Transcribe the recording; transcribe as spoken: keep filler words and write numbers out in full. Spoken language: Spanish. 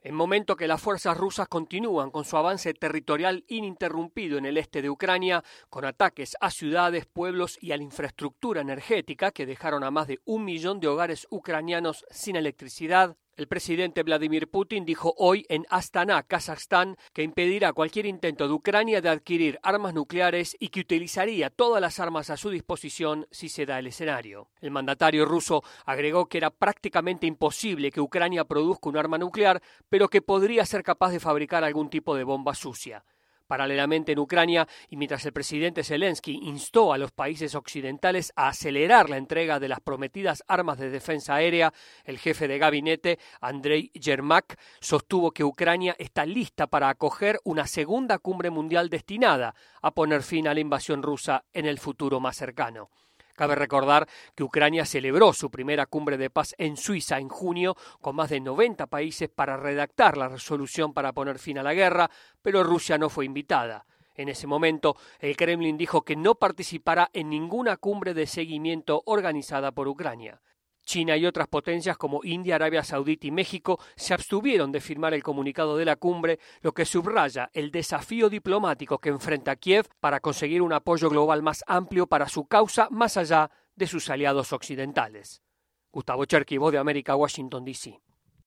En momento que las fuerzas rusas continúan con su avance territorial ininterrumpido en el este de Ucrania, con ataques a ciudades, pueblos y a la infraestructura energética que dejaron a más de un millón de hogares ucranianos sin electricidad, el presidente Vladimir Putin dijo hoy en Astana, Kazajstán, que impedirá cualquier intento de Ucrania de adquirir armas nucleares y que utilizaría todas las armas a su disposición si se da el escenario. El mandatario ruso agregó que era prácticamente imposible que Ucrania produzca un arma nuclear, pero que podría ser capaz de fabricar algún tipo de bomba sucia. Paralelamente en Ucrania, y mientras el presidente Zelensky instó a los países occidentales a acelerar la entrega de las prometidas armas de defensa aérea, el jefe de gabinete, Andrei Yermak, sostuvo que Ucrania está lista para acoger una segunda cumbre mundial destinada a poner fin a la invasión rusa en el futuro más cercano. Cabe recordar que Ucrania celebró su primera cumbre de paz en Suiza en junio con más de noventa países para redactar la resolución para poner fin a la guerra, pero Rusia no fue invitada. En ese momento, el Kremlin dijo que no participará en ninguna cumbre de seguimiento organizada por Ucrania. China y otras potencias como India, Arabia Saudita y México se abstuvieron de firmar el comunicado de la cumbre, lo que subraya el desafío diplomático que enfrenta Kiev para conseguir un apoyo global más amplio para su causa más allá de sus aliados occidentales. Gustavo Cherky, Voz de América, Washington, D C